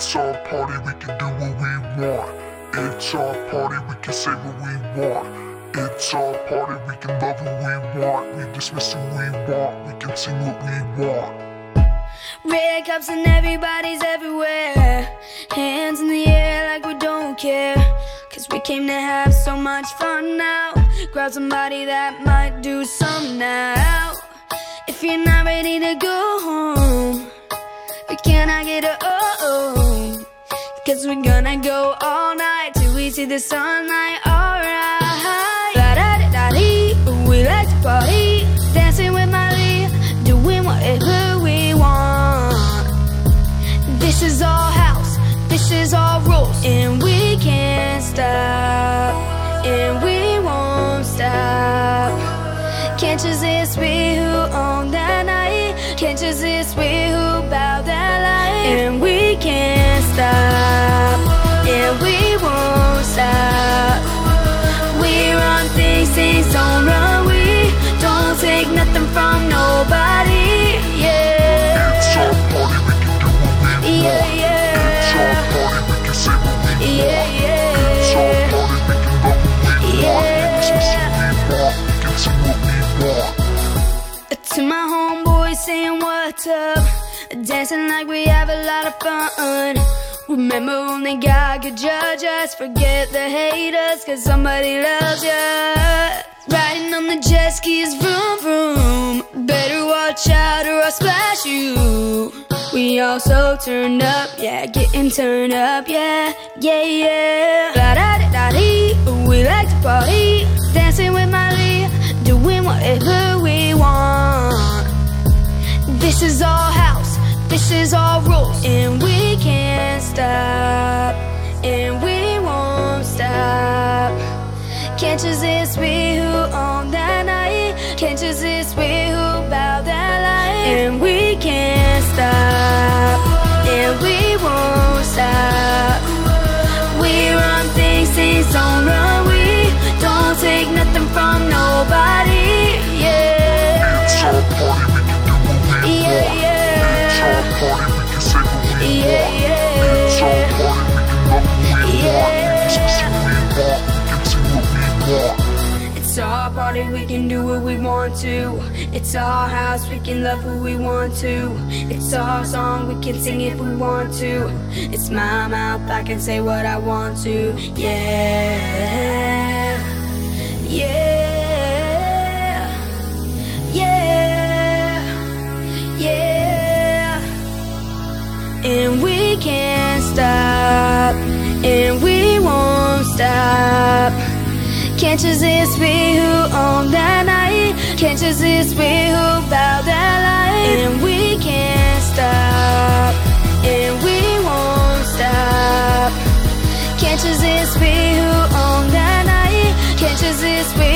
It's our party, we can do what we want. It's our party, we can say what we want. It's our party, we can love who we want. We dismiss who we want, we can sing what we want. Red cups and everybody's everywhere. Hands in the air like we don't care. Cause we came to have so much fun now. Grab somebody that might do some now. If you're not ready to go home, can I get a oh? Cause we're gonna go all night till we see the sunlight, alright. La-da-da-da-dee, we like to party. Dancing with Miley, doing whatever we want. This is our house, this is our rules. And we can't stop, and we won't stop. Can't you see it's we who own that night? Can't you see it's we who bow that light? And we can't stop, and we won't stop. We run things, things don't run. We don't take nothing from nobody, yeah. It's our party, we can do what we want. Yeah, yeah. It's our party, we can say what we want. Yeah, yeah. It's our party, we can love who we want. Yeah. We dismiss who we want, we can sing what we want. To my homeboys saying what's up, dancing like we have a lot of fun. Remember only God could judge us. Forget the haters, cause somebody loves ya. Riding on the jet skis, vroom vroom. Better watch out or I'll splash you. We all so turned up, yeah, getting turned up, yeah, yeah, yeah. La-da-da-da-dee, we like to party. Dancing with Miley, doing whatever we want. This is our house, this is our rules. And we can't stop, and we won't stop. Can't you see it's we who own that night? Can't you see it's we who bow that light? And we can't stop, and we won't stop. We run things, things don't run. We don't take nothing from nobody, yeah. It's our party, we can do what we Yeah, want. yeah. It's our party, we can say what we Yeah, want. yeah. It's our party, we can love who we Yeah. want. We dismiss who we want, we can sing what we want. It's our party, we can do what we want to. It's our house, we can love who we want to. It's our song, we can sing if we want to. It's my mouth, I can say what I want to. Yeah, yeah, yeah, yeah. And we can't stop, and we won't stop. Can't you see it's we who own that night? Can't you see it's we who bow that light? And we can't stop, and we won't stop. Can't you see it's we who own that night? Can't you see it's we